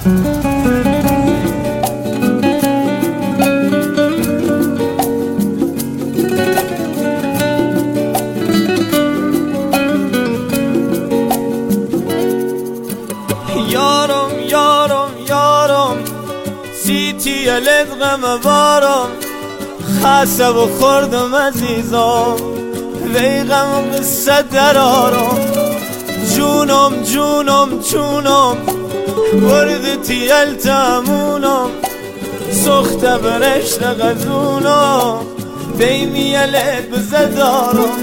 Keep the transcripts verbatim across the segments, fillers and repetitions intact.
یارم یارم یارم سیتی لدغم بارم خسته و خوردم عزیزم وی غم قصه درارم جونم جونم جونم وردتی التمونم سخت برشت غزونم بیمی لد بزدارم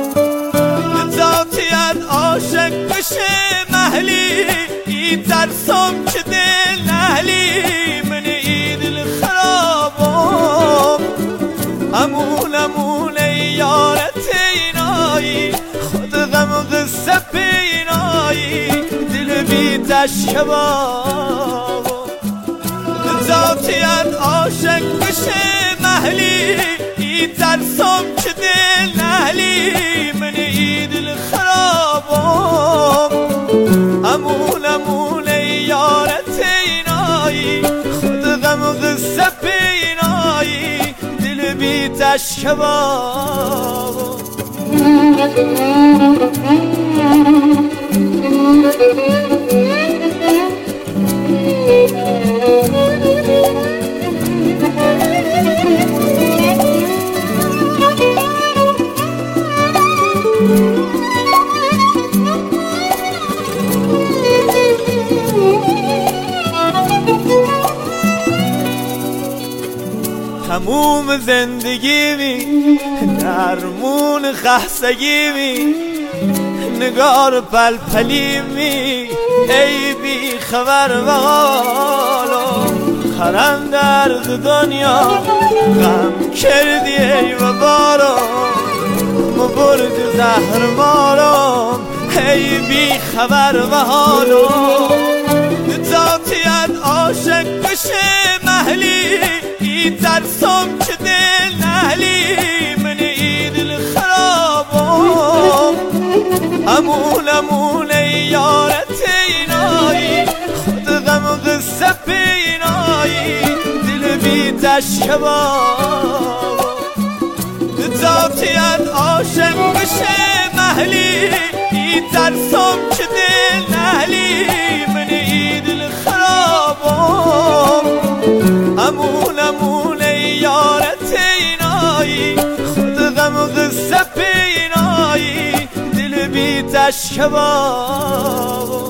ذاتیت عاشق بشه محلی ترسم که دل نهلی من دل خرابم امون امون یارت اینایی خود غم و قصه پینایی دل بی تشکبابم ذاتیت عاشق بشه محلی ترسم که دل نهلی من دل خرابم امون امون یارت اینایی خود غم و قصه پینایی دل بی تشکبابم تموم زندگی می درمون خستگی می نگار پلپلی می ای بی خبر و حالا خرم درد دنیا غم کردی ای و بارم مبرد زهر مارم ای بی خبر و حالا ذاتیت عاشق بشه محلی ترسم که دل نهلی من دل خرابم امون امون یارت اینایی خود غم و قصه پینایی دل بی تشکبابم ذاتیت عاشق بشه محلی ترسم که دل نهلی من دل خرابم امون امون یارت اینایی خود غم و قصه پینایی دل بی تشکبابم